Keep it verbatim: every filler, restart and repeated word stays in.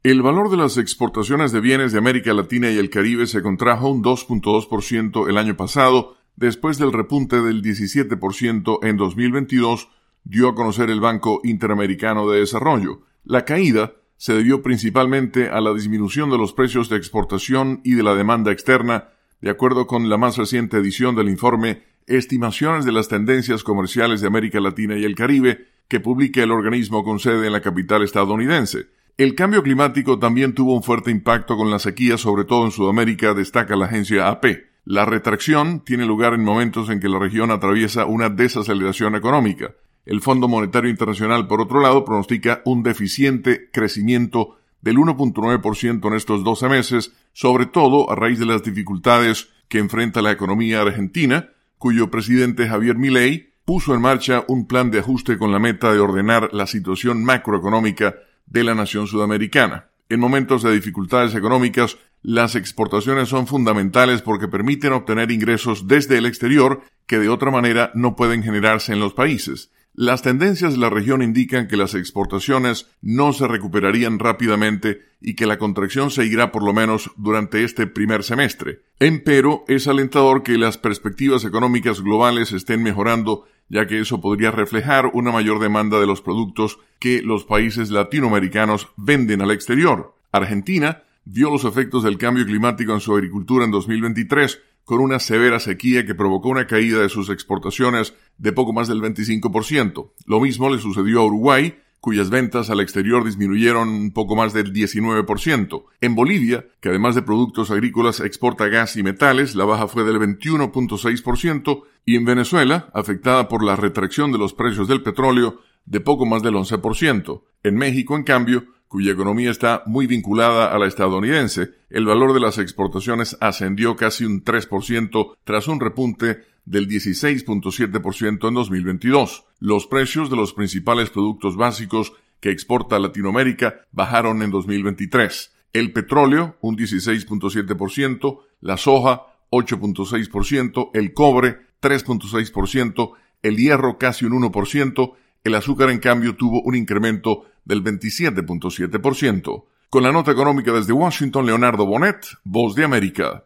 El valor de las exportaciones de bienes de América Latina y el Caribe se contrajo un dos punto dos por ciento el año pasado, después del repunte del diecisiete por ciento en dos mil veintidós, dio a conocer el Banco Interamericano de Desarrollo. La caída se debió principalmente a la disminución de los precios de exportación y de la demanda externa, de acuerdo con la más reciente edición del informe Estimaciones de las tendencias comerciales de América Latina y el Caribe, que publica el organismo con sede en la capital estadounidense. El cambio climático también tuvo un fuerte impacto con la sequía, sobre todo en Sudamérica, destaca la agencia A P. La retracción tiene lugar en momentos en que la región atraviesa una desaceleración económica. El Fondo Monetario Internacional, por otro lado, pronostica un deficiente crecimiento del uno punto nueve por ciento en estos doce meses, sobre todo a raíz de las dificultades que enfrenta la economía argentina, cuyo presidente Javier Milei puso en marcha un plan de ajuste con la meta de ordenar la situación macroeconómica de la nación sudamericana. En momentos de dificultades económicas, las exportaciones son fundamentales porque permiten obtener ingresos desde el exterior que de otra manera no pueden generarse en los países. Las tendencias de la región indican que las exportaciones no se recuperarían rápidamente y que la contracción seguirá por lo menos durante este primer semestre. Empero, es alentador que las perspectivas económicas globales estén mejorando, ya que eso podría reflejar una mayor demanda de los productos que los países latinoamericanos venden al exterior. Argentina vio los efectos del cambio climático en su agricultura en dos mil veintitrés, con una severa sequía que provocó una caída de sus exportaciones de poco más del veinticinco por ciento. Lo mismo le sucedió a Uruguay, cuyas ventas al exterior disminuyeron un poco más del diecinueve por ciento. En Bolivia, que además de productos agrícolas exporta gas y metales, la baja fue del veintiuno punto seis por ciento, y en Venezuela, afectada por la retracción de los precios del petróleo, de poco más del once por ciento. En México, en cambio, cuya economía está muy vinculada a la estadounidense, el valor de las exportaciones ascendió casi un tres por ciento tras un repunte del dieciséis punto siete por ciento en dos mil veintidós. Los precios de los principales productos básicos que exporta Latinoamérica bajaron en dos mil veintitrés. El petróleo, un dieciséis punto siete por ciento, la soja, ocho punto seis por ciento, el cobre, tres punto seis por ciento, el hierro, casi un uno por ciento, el azúcar, en cambio, tuvo un incremento del veintisiete punto siete por ciento. Con la nota económica desde Washington, Leonardo Bonet, Voz de América.